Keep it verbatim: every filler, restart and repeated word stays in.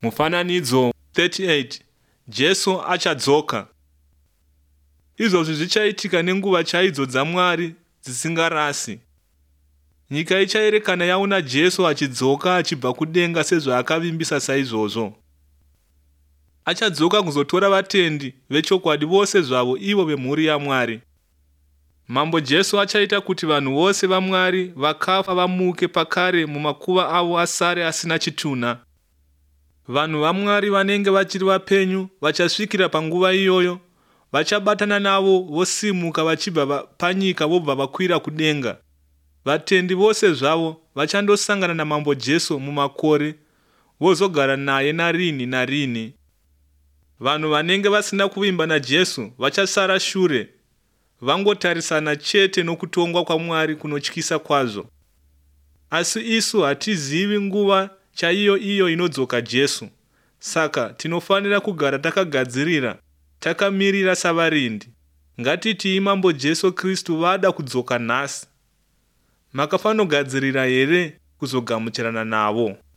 Mufananidzo thirty-eight. Jesu achadzoka. Izvozvi zvichaitika nenguva chaidzo dzaMwari dzisingarasi. Nyika ichaerekana yaona Jesu achidzoka achibva kudenga sezvaakavimbisa saizvozvo. Achadzoka kuzotora vatendi vechokwadi vose zvavo ivo vemhuri yaMwari. Mambo Jesu achaita kuti vanhu vose vaMwari vakafa vamuke pakare mumakuva avo asare asina chitunha. Vanhu vaMwari vanenge vachiri vapenyu vachasvikira panguva iyoyo, vachabatana navo vosimuka vachibva panyika vobva vakwira kudenga. Vatendi vose zvavo vachandosangana naMambo Jesu mumakore, vozogara naye narini narini. Vanhu vanenge vasina kuvimba naJesu vachasara shure, vangotarisana chete nokutongwa kwaMwari kunotyisa kwazvo. Asi isu hatizivi nguva chaiyo iyo inodzoka Jesu. Saka tinofanira kugara takagadzirira, takamirira savarindi. Ngatiti Mambo Jesu Kristu vada kudzoka nhasi. Makafanogadzirira here kuzogamuchirana navo?